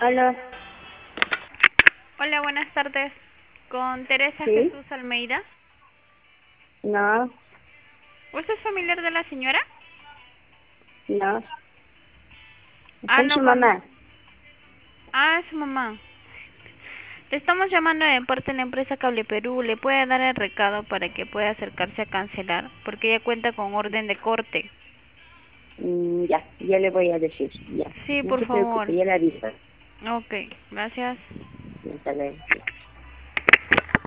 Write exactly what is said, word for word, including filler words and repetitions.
Hola, Hola, buenas tardes. Con Teresa sí, Jesús Almeida. no, ¿Usted es familiar de la señora? no, Ah, soy no su con... mamá. Ah, es su mamá. Le estamos llamando de parte de la empresa Cable Perú. ¿Le puede dar el recado para que pueda acercarse a cancelar? Porque ella cuenta con orden de corte. Mm, ya, ya le voy a decir, ya. Sí, No por se favor. preocupe, ya le aviso. Ok, gracias. Hasta luego.